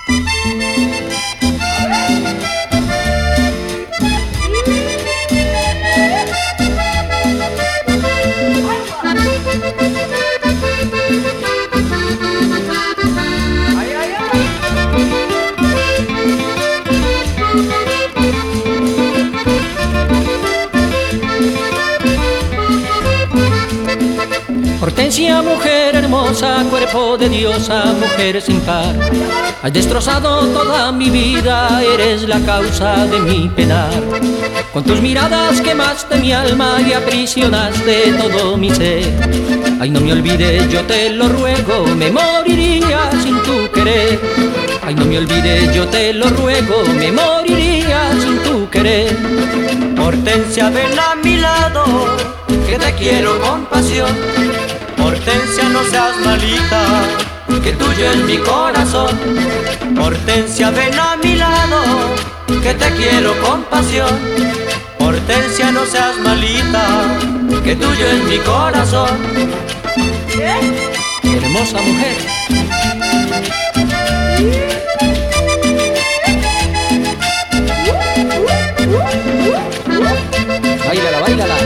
Hortensia, mujer hermosa, cuerpo de diosa, mujer sin par. Has destrozado toda mi vida, eres la causa de mi penar. Con tus miradas quemaste mi alma y aprisionaste todo mi ser. Ay, no me olvides, yo te lo ruego, me moriría sin tu querer. Ay, no me olvides, yo te lo ruego, me moriría sin tu querer. Hortensia, ven a mi lado, que te quiero con pasión. Hortensia, no seas malita, que tuyo es mi corazón. Hortensia, ven a mi lado, que te quiero con pasión. Hortensia, no seas malita, que tuyo es mi corazón. Hermosa mujer. Báilala, báilala.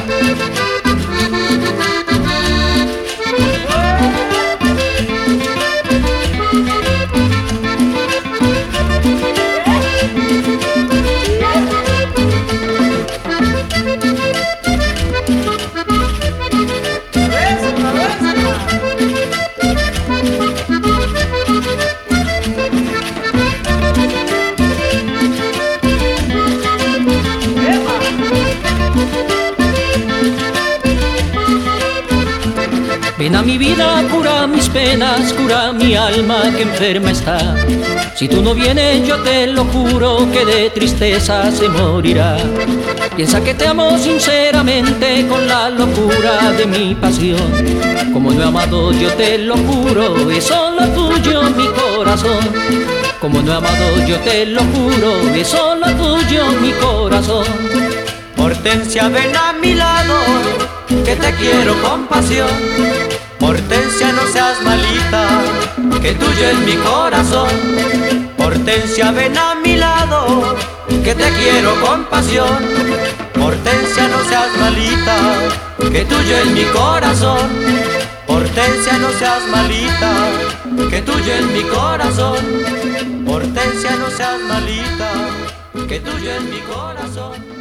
Ven a mi vida, cura mis penas, cura mi alma que enferma está. Si tú no vienes, yo te lo juro que de tristeza se morirá. Piensa que te amo sinceramente con la locura de mi pasión. Como no he amado, yo te lo juro, es solo tuyo mi corazón. Como no he amado, yo te lo juro, es solo tuyo mi corazón. Hortensia, ven a mi lado, que te quiero con pasión. Hortensia, no seas malita, que tuyo es mi corazón. Hortensia, ven a mi lado, que te quiero con pasión. Hortensia, no seas malita, que tuyo es mi corazón. Hortensia, no seas malita, que tuyo es mi corazón. Hortensia, no seas malita, que tuyo es mi corazón.